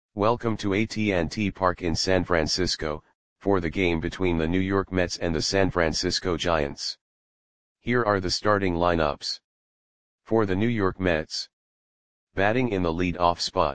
Welcome to AT&T Park in San Francisco, for the game between the New York Mets and the San Francisco Giants. Here are the starting lineups. For the New York Mets. Batting in the lead-off spot.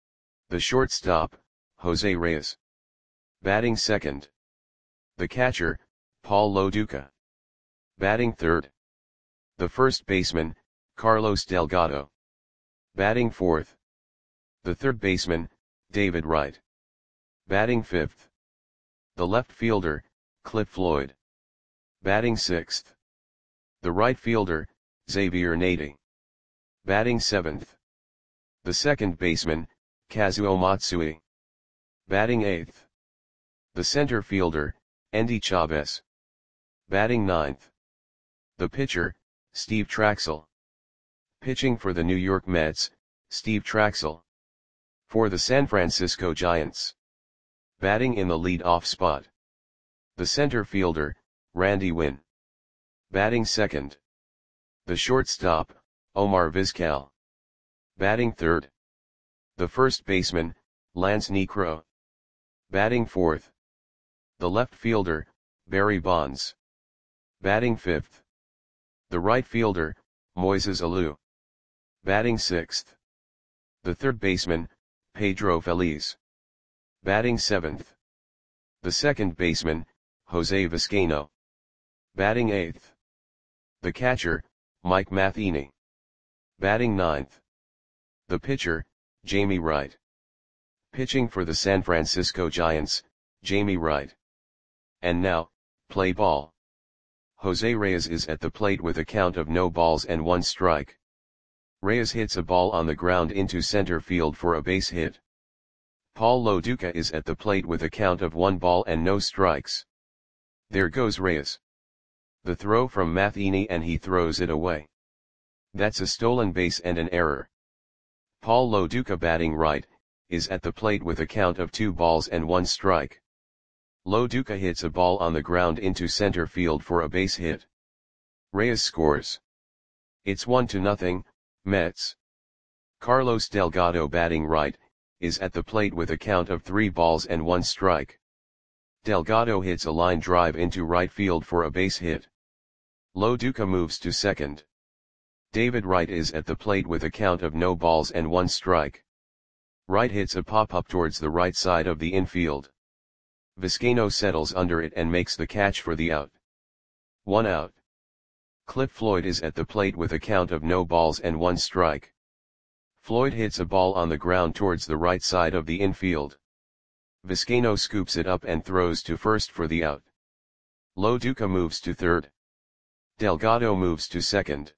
The shortstop, Jose Reyes. Batting second. The catcher, Paul Lo Duca. Batting third. The first baseman, Carlos Delgado. Batting fourth. The third baseman, David Wright. Batting fifth. The left fielder, Cliff Floyd. Batting sixth. The right fielder, Xavier Nady. Batting seventh. The second baseman, Kazuo Matsui. Batting eighth. The center fielder, Endy Chavez. Batting ninth. The pitcher, Steve Trachsel. Pitching for the New York Mets, Steve Trachsel. For the San Francisco Giants. Batting in the lead-off spot. The center fielder, Randy Winn. Batting second. The shortstop, Omar Vizquel. Batting third. The first baseman, Lance Niekro. Batting fourth. The left fielder, Barry Bonds. Batting fifth. The right fielder, Moises Alou. Batting sixth. The third baseman, Pedro Feliz. Batting seventh. The second baseman, Jose Vizcaino. Batting eighth. The catcher, Mike Matheny. Batting ninth. The pitcher, Jamie Wright. Pitching for the San Francisco Giants, Jamie Wright. And now, play ball. Jose Reyes is at the plate with a count of no balls and one strike. Reyes hits a ball on the ground into center field for a base hit. Paul Lo Duca is at the plate with a count of 1 ball and no strikes. There goes Reyes. The throw from Matheny and he throws it away. That's a stolen base and an error. Paul Lo Duca batting right, is at the plate with a count of 2 balls and 1 strike. Lo Duca hits a ball on the ground into center field for a base hit. Reyes scores. It's 1-0, Mets. Carlos Delgado batting right, is at the plate with a count of 3 balls and 1 strike. Delgado hits a line drive into right field for a base hit. Lo Duca moves to second. David Wright is at the plate with a count of no balls and 1 strike. Wright hits a pop-up towards the right side of the infield. Vizcaino settles under it and makes the catch for the out. 1 out. Cliff Floyd is at the plate with a count of no balls and 1 strike. Floyd hits a ball on the ground towards the right side of the infield. Vizcaino scoops it up and throws to first for the out. Lo Duca moves to third. Delgado moves to second.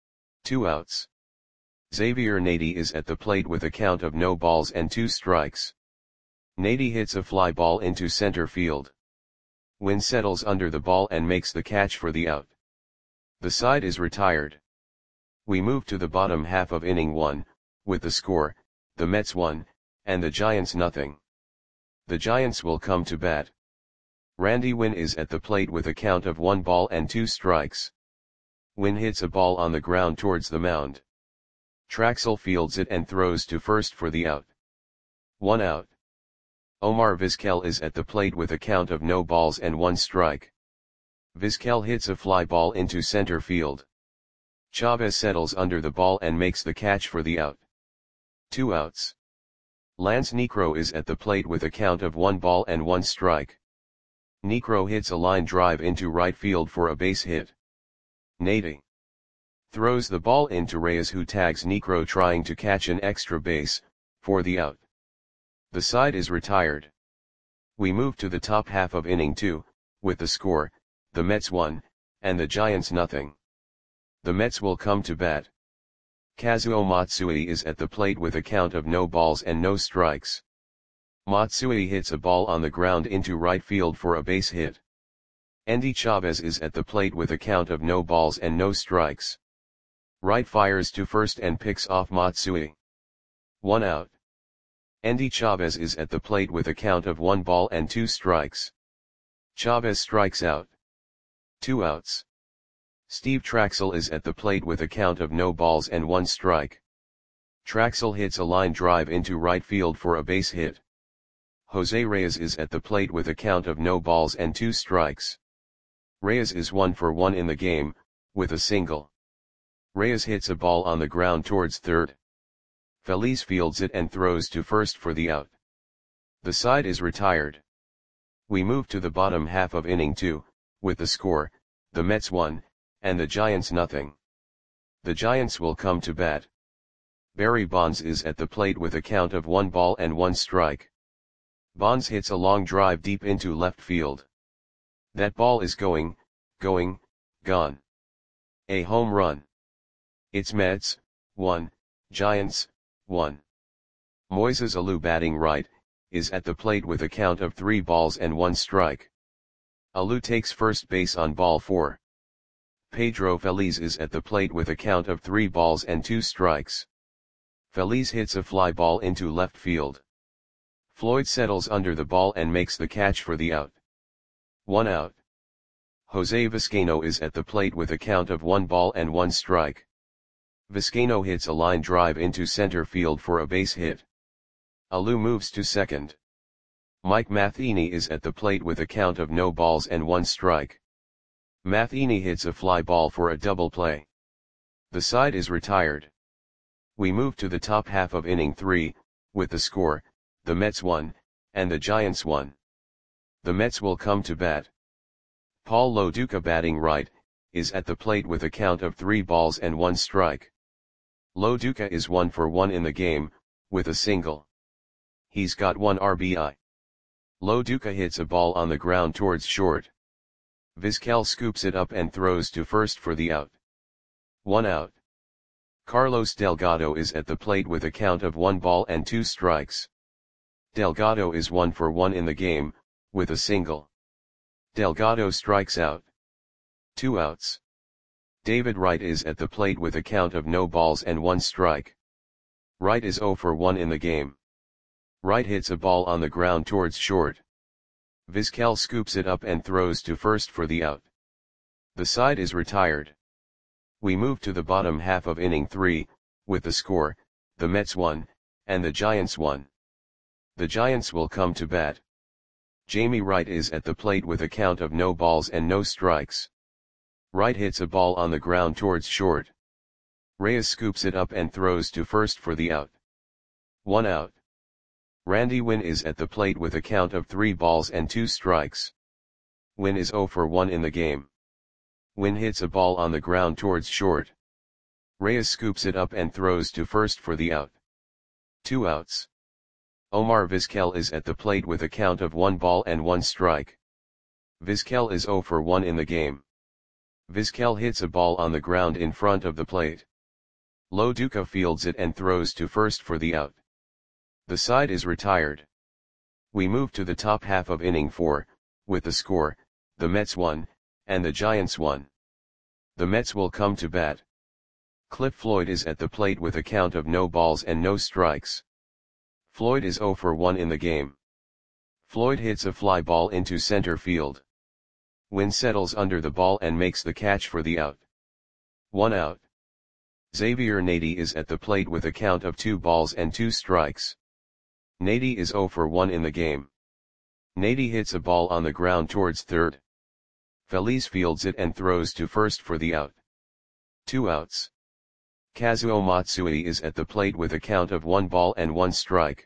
2 outs. Xavier Nady is at the plate with a count of no balls and 2 strikes. Nady hits a fly ball into center field. Winn settles under the ball and makes the catch for the out. The side is retired. We move to the bottom half of inning 1, with the score, the Mets 1, and the Giants nothing. The Giants will come to bat. Randy Winn is at the plate with a count of 1 ball and 2 strikes. Winn hits a ball on the ground towards the mound. Trachsel fields it and throws to first for the out. 1 out. Omar Vizquel is at the plate with a count of no balls and 1 strike. Vizquel hits a fly ball into center field. Chavez settles under the ball and makes the catch for the out. 2 outs. Lance Niekro is at the plate with a count of 1 ball and 1 strike. Niekro hits a line drive into right field for a base hit. Nady throws the ball into Reyes, who tags Niekro trying to catch an extra base, for the out. The side is retired. We move to the top half of inning 2, with the score, the Mets 1, and the Giants nothing. The Mets will come to bat. Kazuo Matsui is at the plate with a count of no balls and no strikes. Matsui hits a ball on the ground into right field for a base hit. Endy Chavez is at the plate with a count of no balls and no strikes. Wright fires to first and picks off Matsui. 1 out. Endy Chavez is at the plate with a count of 1 ball and 2 strikes. Chavez strikes out. 2 outs. Steve Trachsel is at the plate with a count of no balls and 1 strike. Traxel hits a line drive into right field for a base hit. Jose Reyes is at the plate with a count of no balls and 2 strikes. Reyes is 1 for 1 in the game, with a single. Reyes hits a ball on the ground towards third. Feliz fields it and throws to first for the out. The side is retired. We move to the bottom half of inning 2, with the score, the Mets 1, and the Giants nothing. The Giants will come to bat. Barry Bonds is at the plate with a count of 1 ball and 1 strike. Bonds hits a long drive deep into left field. That ball is going, gone. A home run. It's Mets, 1, Giants, 1. Moises Alou batting right, is at the plate with a count of 3 balls and 1 strike. Alou takes first base on ball 4. Pedro Feliz is at the plate with a count of 3 balls and 2 strikes. Feliz hits a fly ball into left field. Floyd settles under the ball and makes the catch for the out. 1 out. Jose Vizcaino is at the plate with a count of 1 ball and 1 strike. Vizcaino hits a line drive into center field for a base hit. Alou moves to second. Mike Matheny is at the plate with a count of no balls and 1 strike. Matheny hits a fly ball for a double play. The side is retired. We move to the top half of inning 3, with the score, the Mets 1, and the Giants 1. The Mets will come to bat. Paul Lo Duca batting right, is at the plate with a count of 3 balls and 1 strike. Lo Duca is 1 for 1 in the game, with a single. He's got 1 RBI. Lo Duca hits a ball on the ground towards short. Vizquel scoops it up and throws to first for the out. 1 out. Carlos Delgado is at the plate with a count of 1 ball and 2 strikes. Delgado is 1 for 1 in the game, with a single. Delgado strikes out. 2 outs. David Wright is at the plate with a count of no balls and 1 strike. Wright is 0 for 1 in the game. Wright hits a ball on the ground towards short. Vizquel scoops it up and throws to first for the out. The side is retired. We move to the bottom half of inning 3, with the score, the Mets 1, and the Giants 1. The Giants will come to bat. Jamie Wright is at the plate with a count of no balls and no strikes. Wright hits a ball on the ground towards short. Reyes scoops it up and throws to first for the out. 1 out. Randy Winn is at the plate with a count of 3 balls and 2 strikes. Winn is 0 for 1 in the game. Winn hits a ball on the ground towards short. Reyes scoops it up and throws to first for the out. 2 outs. Omar Vizquel is at the plate with a count of 1 ball and 1 strike. Vizquel is 0 for 1 in the game. Vizquel hits a ball on the ground in front of the plate. Lo Duca fields it and throws to first for the out. The side is retired. We move to the top half of inning 4, with the score, the Mets 1, and the Giants 1. The Mets will come to bat. Cliff Floyd is at the plate with a count of no balls and no strikes. Floyd is 0 for 1 in the game. Floyd hits a fly ball into center field. Winn settles under the ball and makes the catch for the out. 1 out. Xavier Nady is at the plate with a count of 2 balls and 2 strikes. Nady is 0 for 1 in the game. Nady hits a ball on the ground towards third. Feliz fields it and throws to first for the out. 2 outs. Kazuo Matsui is at the plate with a count of 1 ball and 1 strike.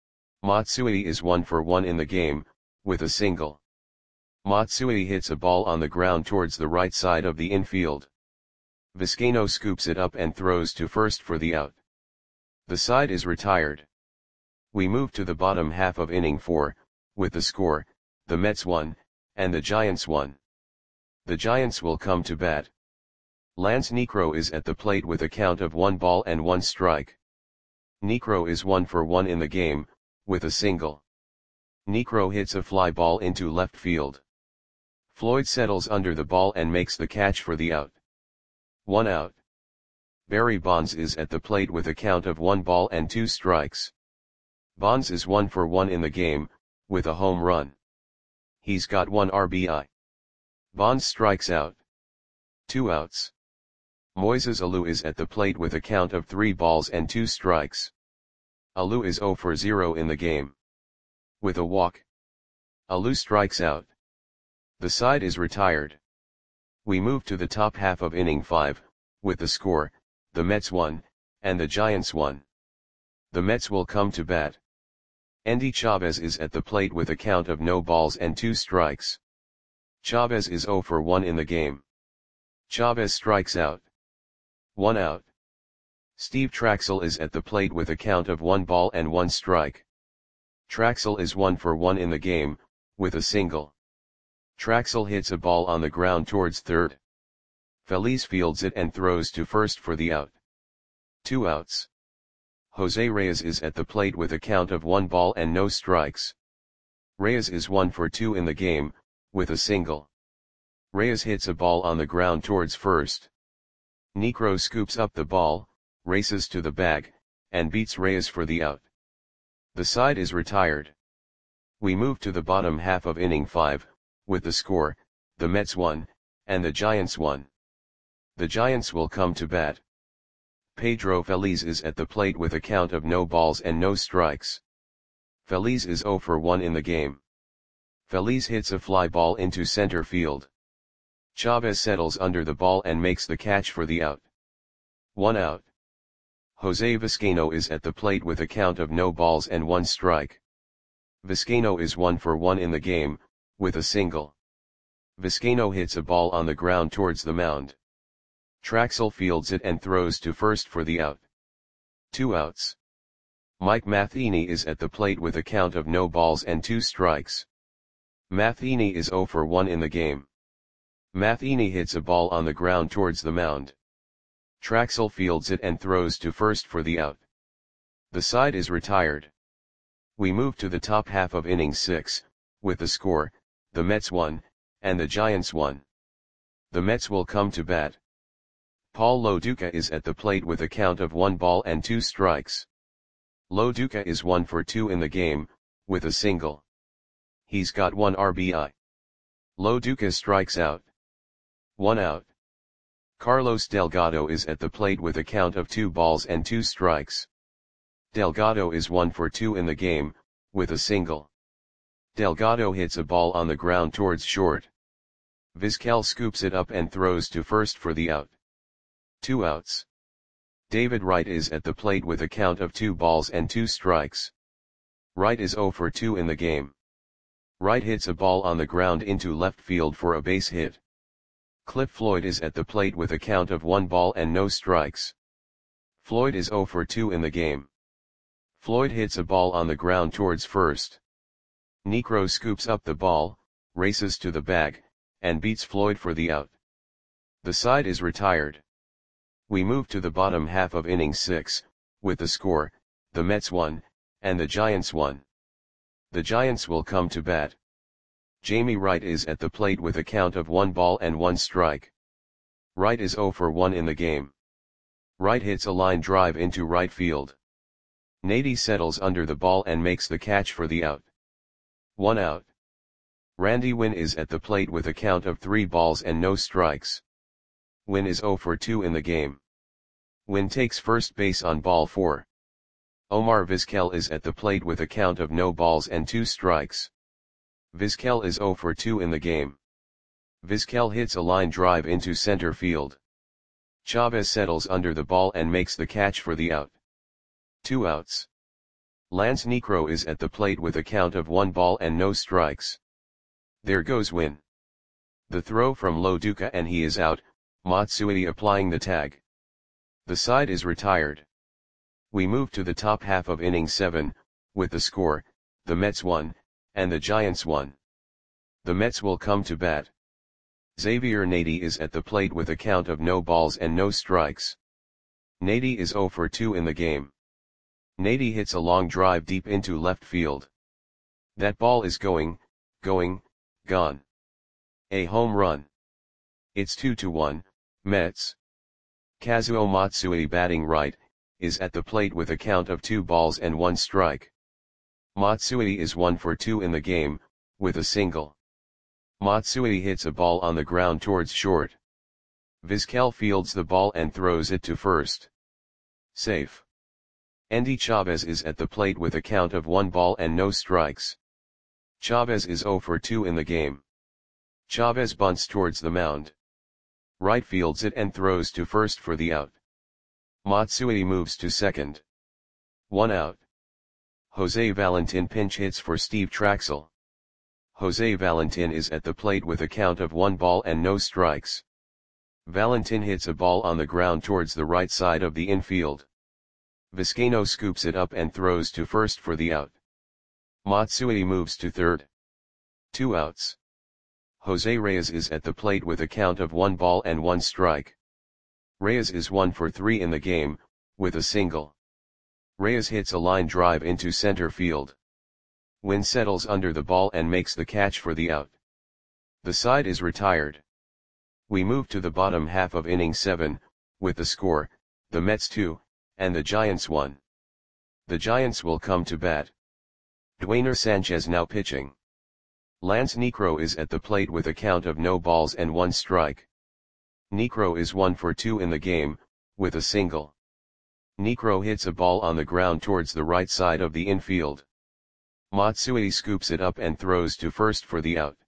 Matsui is 1 for 1 in the game, with a single. Matsui hits a ball on the ground towards the right side of the infield. Vizcaino scoops it up and throws to first for the out. The side is retired. We move to the bottom half of inning 4, with the score, the Mets 1, and the Giants 1. The Giants will come to bat. Lance Niekro is at the plate with a count of 1 ball and 1 strike. Niekro is 1 for 1 in the game, with a single. Niekro hits a fly ball into left field. Floyd settles under the ball and makes the catch for the out. 1 out. Barry Bonds is at the plate with a count of 1 ball and 2 strikes. Bonds is 1 for 1 in the game, with a home run. He's got 1 RBI. Bonds strikes out. 2 outs. Moises Alou is at the plate with a count of 3 balls and 2 strikes. Alou is 0 for 0 in the game. With a walk, Alou strikes out. The side is retired. We move to the top half of inning 5, with the score, the Mets won, and the Giants won. The Mets will come to bat. Endy Chavez is at the plate with a count of no balls and 2 strikes. Chavez is 0 for 1 in the game. Chavez strikes out. 1 out. Steve Traxel is at the plate with a count of 1 ball and 1 strike. Traxel is 1 for 1 in the game, with a single. Traxel hits a ball on the ground towards third. Feliz fields it and throws to first for the out. 2 outs. Jose Reyes is at the plate with a count of 1 ball and no strikes. Reyes is 1 for 2 in the game, with a single. Reyes hits a ball on the ground towards first. Niekro scoops up the ball, races to the bag, and beats Reyes for the out. The side is retired. We move to the bottom half of inning 5, with the score, the Mets won, and the Giants won. The Giants will come to bat. Pedro Feliz is at the plate with a count of no balls and no strikes. Feliz is 0 for 1 in the game. Feliz hits a fly ball into center field. Chavez settles under the ball and makes the catch for the out. 1 out. Jose Vizcaino is at the plate with a count of no balls and 1 strike. Vizcaino is 1 for 1 in the game, with a single. Vizcaino hits a ball on the ground towards the mound. Traxel fields it and throws to first for the out. 2 outs. Mike Matheny is at the plate with a count of no balls and 2 strikes. Matheny is 0 for 1 in the game. Matheny hits a ball on the ground towards the mound. Traxel fields it and throws to first for the out. The side is retired. We move to the top half of inning 6, with the score, the Mets won, and the Giants won. The Mets will come to bat. Paul Lo Duca is at the plate with a count of 1 ball and 2 strikes. Lo Duca is 1 for 2 in the game, with a single. He's got 1 RBI. Lo Duca strikes out. 1 out. Carlos Delgado is at the plate with a count of 2 balls and 2 strikes. Delgado is 1 for 2 in the game, with a single. Delgado hits a ball on the ground towards short. Vizquel scoops it up and throws to first for the out. 2 outs. David Wright is at the plate with a count of 2 balls and 2 strikes. Wright is 0 for 2 in the game. Wright hits a ball on the ground into left field for a base hit. Cliff Floyd is at the plate with a count of 1 ball and no strikes. Floyd is 0 for 2 in the game. Floyd hits a ball on the ground towards first. Niekro scoops up the ball, races to the bag, and beats Floyd for the out. The side is retired. We move to the bottom half of inning 6, with the score, the Mets won, and the Giants won. The Giants will come to bat. Jamie Wright is at the plate with a count of 1 ball and 1 strike. Wright is 0 for 1 in the game. Wright hits a line drive into right field. Nady settles under the ball and makes the catch for the out. 1 out. Randy Winn is at the plate with a count of 3 balls and no strikes. Winn is 0 for 2 in the game. Winn takes first base on ball 4. Omar Vizquel is at the plate with a count of no balls and 2 strikes. Vizquel is 0 for 2 in the game. Vizquel hits a line drive into center field. Chavez settles under the ball and makes the catch for the out. 2 outs. Lance Niekro is at the plate with a count of 1 ball and no strikes. There goes Winn. The throw from Lo Duca and he is out, Matsui applying the tag. The side is retired. We move to the top half of inning 7, with the score, the Mets won, and the Giants won. The Mets will come to bat. Xavier Nady is at the plate with a count of no balls and no strikes. Nady is 0 for 2 in the game. Nady hits a long drive deep into left field. That ball is going, gone. A home run. It's 2-1, Mets. Kazuo Matsui batting right, is at the plate with a count of 2 balls and 1 strike. Matsui is 1 for 2 in the game, with a single. Matsui hits a ball on the ground towards short. Vizquel fields the ball and throws it to first. Safe. Endy Chavez is at the plate with a count of 1 ball and no strikes. Chavez is 0 for 2 in the game. Chavez bunts towards the mound. Right fields it and throws to first for the out. Matsui moves to second. 1 out. Jose Valentin pinch hits for Steve Traxel. Jose Valentin is at the plate with a count of 1 ball and no strikes. Valentin hits a ball on the ground towards the right side of the infield. Vizcaino scoops it up and throws to first for the out. Matsui moves to third. 2 outs. Jose Reyes is at the plate with a count of 1 ball and 1 strike. Reyes is 1 for 3 in the game, with a single. Reyes hits a line drive into center field. Wynn settles under the ball and makes the catch for the out. The side is retired. We move to the bottom half of inning 7, with the score, the Mets 2, and the Giants 1. The Giants will come to bat. Dwayner Sanchez now pitching. Lance Niekro is at the plate with a count of no balls and 1 strike. Niekro is 1 for 2 in the game, with a single. Niekro hits a ball on the ground towards the right side of the infield. Matsui scoops it up and throws to first for the out.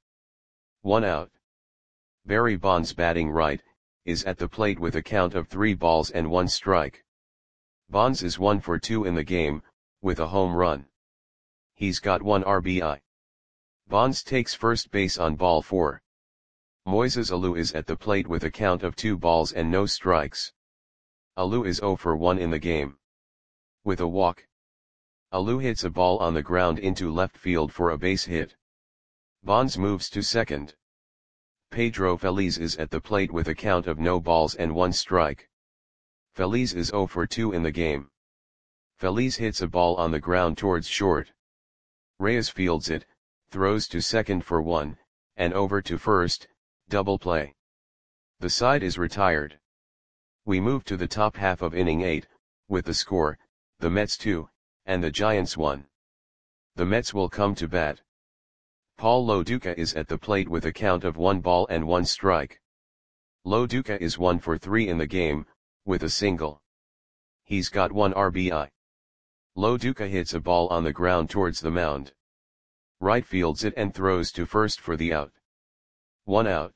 1 out. Barry Bonds batting right, is at the plate with a count of 3 balls and 1 strike. Bonds is 1 for 2 in the game, with a home run. He's got 1 RBI. Bonds takes first base on ball 4. Moises Alou is at the plate with a count of 2 balls and no strikes. Alou is 0 for 1 in the game. With a walk. Alou hits a ball on the ground into left field for a base hit. Bonds moves to second. Pedro Feliz is at the plate with a count of no balls and 1 strike. Feliz is 0 for 2 in the game. Feliz hits a ball on the ground towards short. Reyes fields it, throws to second for 1, and over to first, double play. The side is retired. We move to the top half of inning 8, with the score, the Mets 2, and the Giants 1. The Mets will come to bat. Paul Lo Duca is at the plate with a count of 1 ball and 1 strike. Lo Duca is 1 for 3 in the game, with a single. He's got 1 RBI. Lo Duca hits a ball on the ground towards the mound. Right fields it and throws to first for the out. 1 out.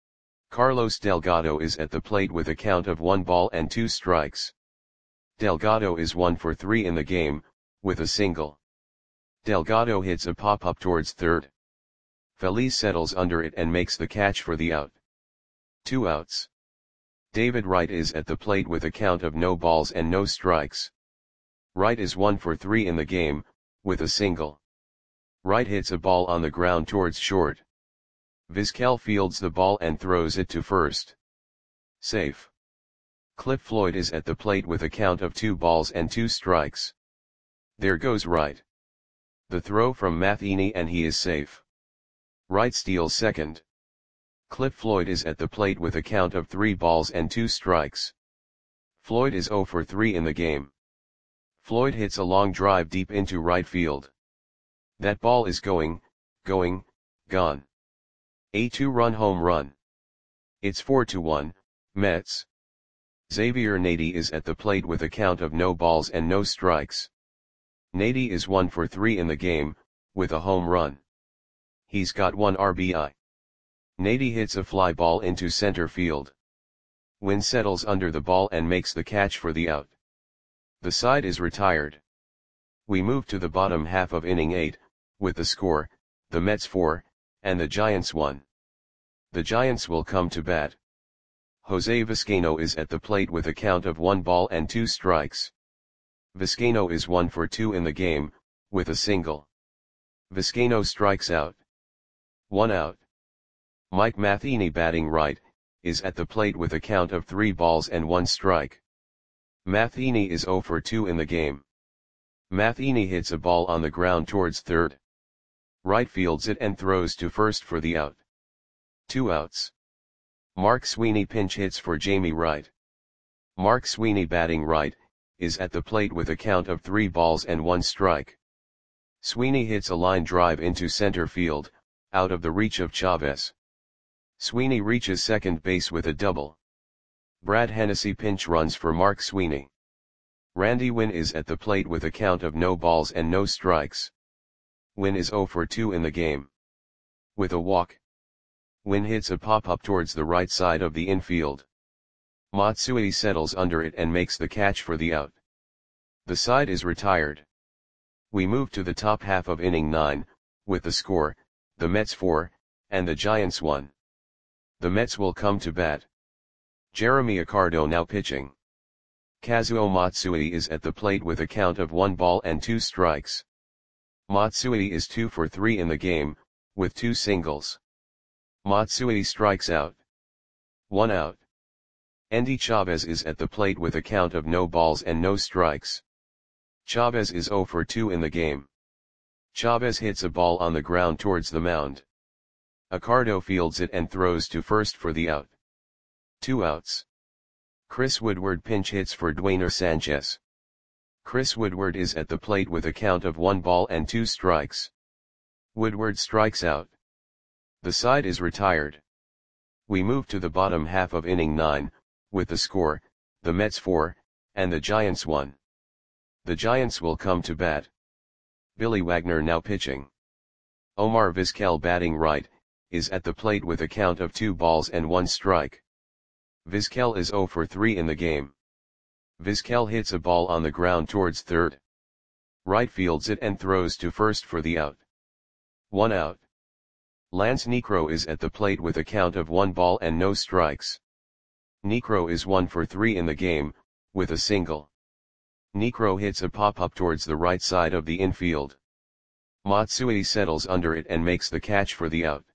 Carlos Delgado is at the plate with a count of 1 ball and 2 strikes. Delgado is 1 for 3 in the game, with a single. Delgado hits a pop-up towards third. Feliz settles under it and makes the catch for the out. 2 outs. David Wright is at the plate with a count of no balls and no strikes. Wright is 1 for 3 in the game, with a single. Wright hits a ball on the ground towards short. Vizquel fields the ball and throws it to first. Safe. Cliff Floyd is at the plate with a count of 2 balls and 2 strikes. There goes Wright. The throw from Matheny and he is safe. Wright steals second. Cliff Floyd is at the plate with a count of 3 balls and 2 strikes. Floyd is 0 for 3 in the game. Floyd hits a long drive deep into right field. That ball is gone. A 2-run home run. It's 4-1, Mets. Xavier Nady is at the plate with a count of no balls and no strikes. Nady is 1 for 3 in the game, with a home run. He's got 1 RBI. Nady hits a fly ball into center field. Wynn settles under the ball and makes the catch for the out. The side is retired. We move to the bottom half of inning 8, with the score, the Mets 4, and the Giants 1. The Giants will come to bat. Jose Vizcaino is at the plate with a count of 1 ball and 2 strikes. Vizcaino is 1 for 2 in the game, with a single. Vizcaino strikes out. 1 out. Mike Matheny batting right, is at the plate with a count of 3 balls and 1 strike. Matheny is 0 for 2 in the game. Matheny hits a ball on the ground towards third. Right fields it and throws to first for the out. 2 outs. Mark Sweeney pinch hits for Jamie Wright. Mark Sweeney batting right, is at the plate with a count of 3 balls and 1 strike. Sweeney hits a line drive into center field, out of the reach of Chavez. Sweeney reaches second base with a double. Brad Hennessy pinch runs for Mark Sweeney. Randy Winn is at the plate with a count of no balls and no strikes. Winn is 0 for 2 in the game. With a walk, Winn hits a pop-up towards the right side of the infield. Matsui settles under it and makes the catch for the out. The side is retired. We move to the top half of inning 9, with the score, the Mets 4, and the Giants 1. The Mets will come to bat. Jeremy Accardo now pitching. Kazuo Matsui is at the plate with a count of 1 ball and 2 strikes. Matsui is 2 for 3 in the game, with 2 singles. Matsui strikes out. 1 out. Endy Chavez is at the plate with a count of no balls and no strikes. Chavez is 0 for 2 in the game. Chavez hits a ball on the ground towards the mound. Accardo fields it and throws to first for the out. 2 outs. Chris Woodward pinch hits for Dwayner Sanchez. Chris Woodward is at the plate with a count of 1 ball and 2 strikes. Woodward strikes out. The side is retired. We move to the bottom half of inning 9, with the score, the Mets 4, and the Giants 1. The Giants will come to bat. Billy Wagner now pitching. Omar Vizquel batting right, is at the plate with a count of 2 balls and 1 strike. Vizquel is 0 for 3 in the game. Vizquel hits a ball on the ground towards third. Right fields it and throws to first for the out. 1 out. Lance Niekro is at the plate with a count of 1 ball and no strikes. Niekro is 1 for 3 in the game, with a single. Niekro hits a pop-up towards the right side of the infield. Matsui settles under it and makes the catch for the out.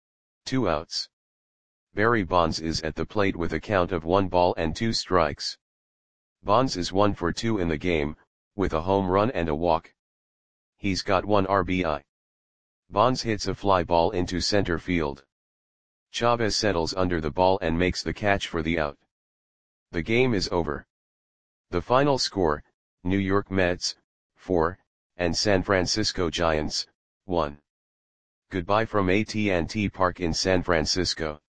2 outs. Barry Bonds is at the plate with a count of 1 ball and 2 strikes. Bonds is 1 for 2 in the game, with a home run and a walk. He's got 1 RBI. Bonds hits a fly ball into center field. Chavez settles under the ball and makes the catch for the out. The game is over. The final score, New York Mets, 4, and San Francisco Giants, 1. Goodbye from AT&T Park in San Francisco.